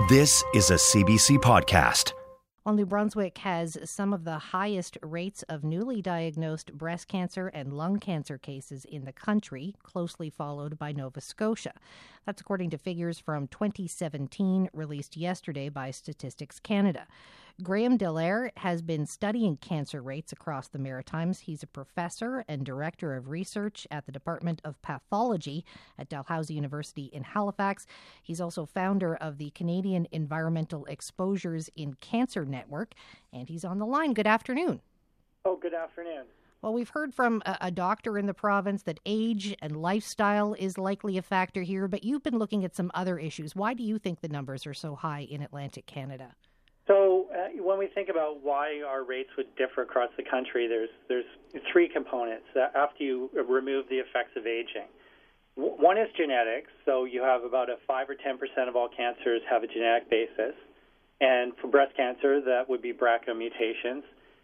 This is a CBC podcast. Well, New Brunswick has some of the highest rates of newly diagnosed breast cancer and lung cancer cases in the country, closely followed by Nova Scotia. That's according to figures from 2017 released yesterday by Statistics Canada. Graham Dallaire has been studying cancer rates across the Maritimes. He's a professor and director of research at the Department of Pathology at Dalhousie University in Halifax. He's also founder of the Canadian Environmental Exposures in Cancer Network, and he's on the line. Good afternoon. Oh, good afternoon. Well, we've heard from a doctor in the province that age and lifestyle is likely a factor here, but you've been looking at some other issues. Why do you think the numbers are so high in Atlantic Canada? So when we think about why our rates would differ across the country, there's three components after you remove the effects of aging. One is genetics. So you have about a 5 or 10% of all cancers have a genetic basis. And for breast cancer, that would be BRCA mutations.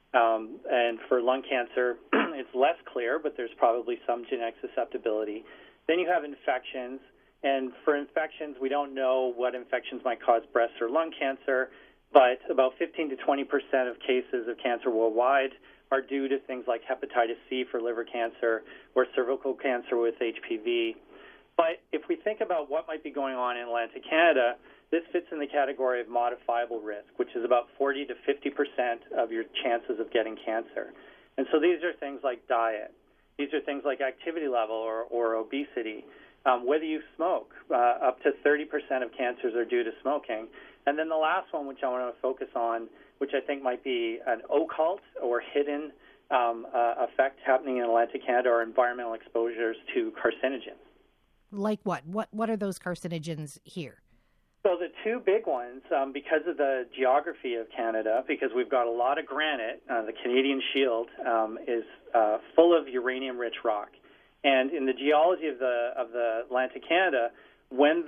And for lung cancer, it's less clear, but there's probably some genetic susceptibility. Then you have infections. And for infections, we don't know what infections might cause breast or lung cancer, but about 15 to 20% of cases of cancer worldwide are due to things like hepatitis C for liver cancer or cervical cancer with HPV. But if we think about what might be going on in Atlantic Canada, this fits in the category of modifiable risk, which is about 40 to 50% of your chances of getting cancer. And so these are things like diet. These are things like activity level or obesity. Whether you smoke, up to 30% of cancers are due to smoking. And then the last one, which I want to focus on, which I think might be an occult or hidden effect happening in Atlantic Canada, are environmental exposures to carcinogens. Like what? What are those carcinogens here? So the two big ones, because of the geography of Canada, because we've got a lot of granite, the Canadian Shield is full of uranium-rich rock. And in the geology of the Atlantic Canada, when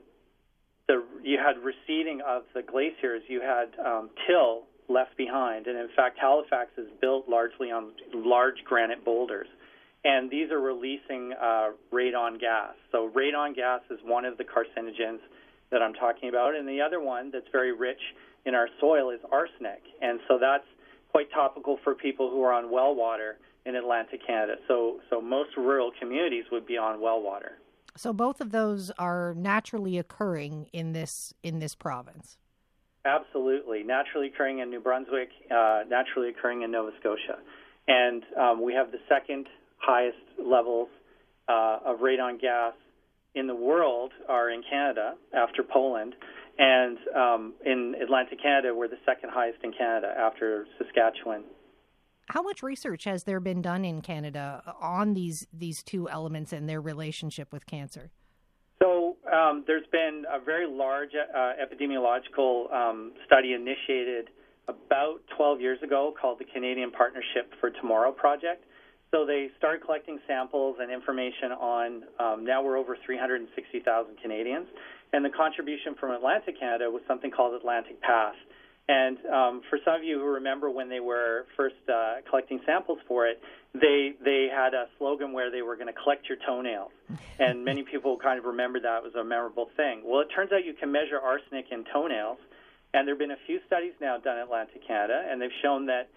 you had receding of the glaciers, you had till left behind. And in fact, Halifax is built largely on large granite boulders. And these are releasing radon gas. So radon gas is one of the carcinogens that I'm talking about. And the other one that's very rich in our soil is arsenic. And so that's quite topical for people who are on well water in Atlantic Canada. So most rural communities would be on well water. So both of those are naturally occurring in this province. Absolutely. Naturally occurring in New Brunswick, naturally occurring in Nova Scotia. And we have the second highest levels of radon gas in the world are in Canada after Poland. And in Atlantic Canada, we're the second highest in Canada after Saskatchewan. How much research has there been done in Canada on these two elements and their relationship with cancer? So there's been a very large epidemiological study initiated about 12 years ago called the Canadian Partnership for Tomorrow Project. So they started collecting samples and information on, now we're over 360,000 Canadians. And the contribution from Atlantic Canada was something called Atlantic Path. And for some of you who remember when they were first collecting samples for it, they had a slogan where they were going to collect your toenails. And many people kind of remember that was a memorable thing. Well, it turns out you can measure arsenic in toenails. And there have been a few studies now done in Atlantic Canada, and they've shown that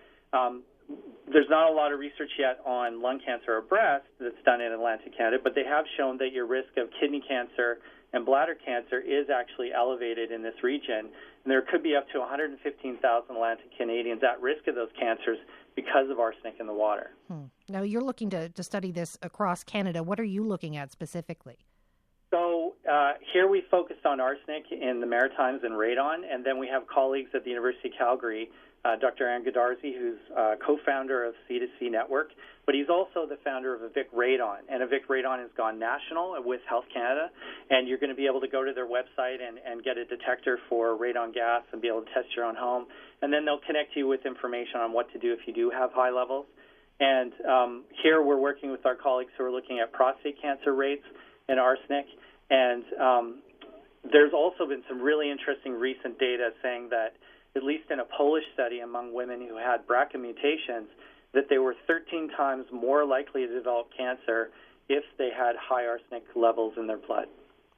there's not a lot of research yet on lung cancer or breast that's done in Atlantic Canada, but they have shown that your risk of kidney cancer and bladder cancer is actually elevated in this region. And there could be up to 115,000 Atlantic Canadians at risk of those cancers because of arsenic in the water. Now, you're looking to study this across Canada. What are you looking at specifically? So here we focused on arsenic in the Maritimes and radon, and then we have colleagues at the University of Calgary, Dr. Aaron Godarzi, who's co-founder of C2C Network, but he's also the founder of Evic Radon. And Evic Radon has gone national with Health Canada, and you're going to be able to go to their website and get a detector for radon gas and be able to test your own home. And then they'll connect you with information on what to do if you do have high levels. And here we're working with our colleagues who are looking at prostate cancer rates and arsenic. And there's also been some really interesting recent data saying that, at least in a Polish study among women who had BRCA mutations, that they were 13 times more likely to develop cancer if they had high arsenic levels in their blood.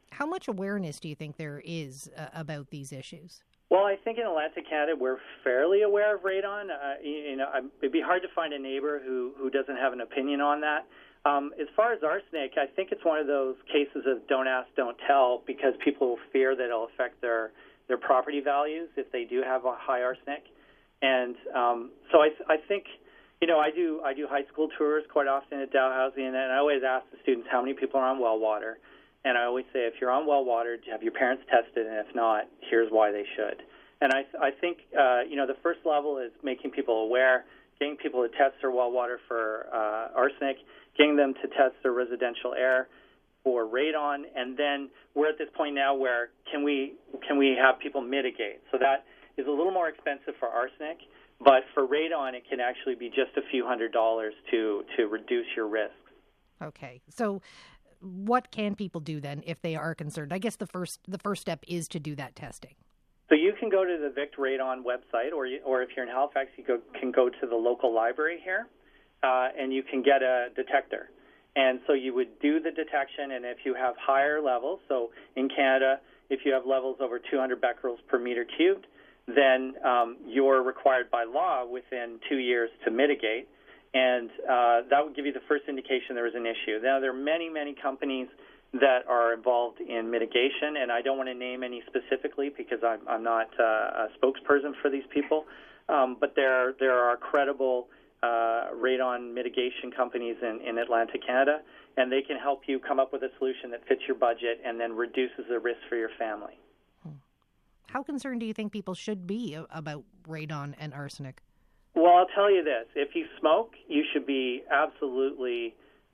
How much awareness do you think there is about these issues? Well, I think in Atlantic Canada we're fairly aware of radon. It'd be hard to find a neighbor who doesn't have an opinion on that. As far as arsenic, I think it's one of those cases of don't ask, don't tell, because people fear that it'll affect their property values if they do have a high arsenic. And so I think, I do high school tours quite often at Dalhousie, and I always ask the students how many people are on well water. And I always say, if you're on well water, have your parents tested? And if not, here's why they should. And I think, the first level is making people aware, getting people to test their well water for arsenic, getting them to test their residential air for radon, and then we're at this point now where can we have people mitigate? So that is a little more expensive for arsenic, but for radon, it can actually be just a few $100s to reduce your risks. Okay, so what can people do then if they are concerned? I guess the first step is to do that testing. So you can go to the Vict Radon website, or if you're in Halifax, you can go to the local library here, and you can get a detector. And so you would do the detection, and if you have higher levels, so in Canada, if you have levels over 200 becquerels per meter cubed, then you're required by law within 2 years to mitigate, and that would give you the first indication there was an issue. Now, there are many, many companies that are involved in mitigation, and I don't want to name any specifically because I'm not a spokesperson for these people, but there are credible radon mitigation companies in Atlantic Canada, and they can help you come up with a solution that fits your budget and then reduces the risk for your family. How concerned do you think people should be about radon and arsenic? Well, I'll tell you this. If you smoke, you should be absolutely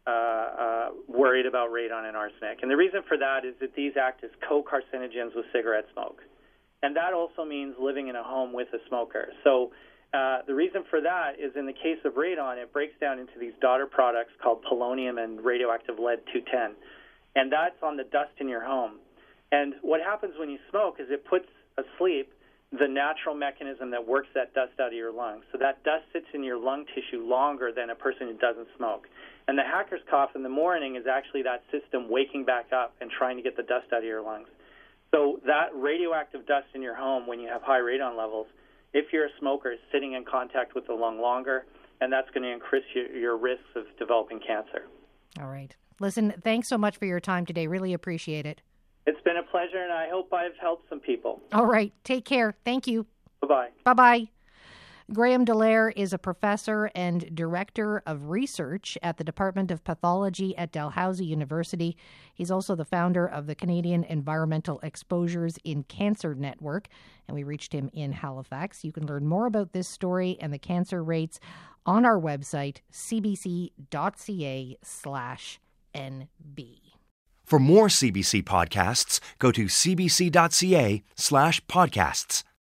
worried about radon and arsenic. And the reason for that is that these act as co-carcinogens with cigarette smoke. And that also means living in a home with a smoker. So the reason for that is in the case of radon, it breaks down into these daughter products called polonium and radioactive lead-210. And that's on the dust in your home. And what happens when you smoke is it puts asleep the natural mechanism that works that dust out of your lungs. So that dust sits in your lung tissue longer than a person who doesn't smoke. And the hacker's cough in the morning is actually that system waking back up and trying to get the dust out of your lungs. So that radioactive dust in your home when you have high radon levels, if you're a smoker, is sitting in contact with the lung longer, and that's going to increase your risks of developing cancer. All right. Listen, thanks so much for your time today. Really appreciate it. It's been a pleasure, and I hope I've helped some people. All right. Take care. Thank you. Bye-bye. Bye-bye. Graham Dallaire is a professor and director of research at the Department of Pathology at Dalhousie University. He's also the founder of the Canadian Environmental Exposures in Cancer Network, and we reached him in Halifax. You can learn more about this story and the cancer rates on our website, cbc.ca/NB. For more CBC podcasts, go to cbc.ca/podcasts.